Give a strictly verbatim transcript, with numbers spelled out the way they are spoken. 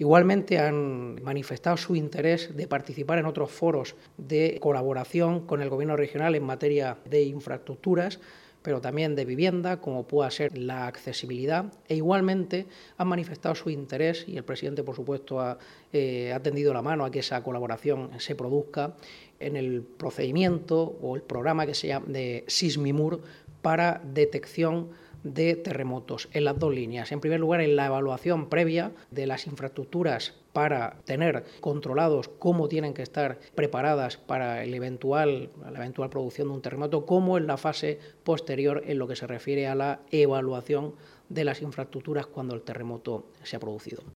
Igualmente han manifestado su interés de participar en otros foros de colaboración con el Gobierno regional en materia de infraestructuras, pero también de vivienda, como pueda ser la accesibilidad, e igualmente han manifestado su interés, y el presidente, por supuesto, ha, eh, ha tendido la mano a que esa colaboración se produzca en el procedimiento o el programa que se llama de SISMIMUR para detección de terremotos en las dos líneas. En primer lugar, en la evaluación previa de las infraestructuras para tener controlados cómo tienen que estar preparadas para el eventual, la eventual producción de un terremoto, como en la fase posterior en lo que se refiere a la evaluación de las infraestructuras cuando el terremoto se ha producido.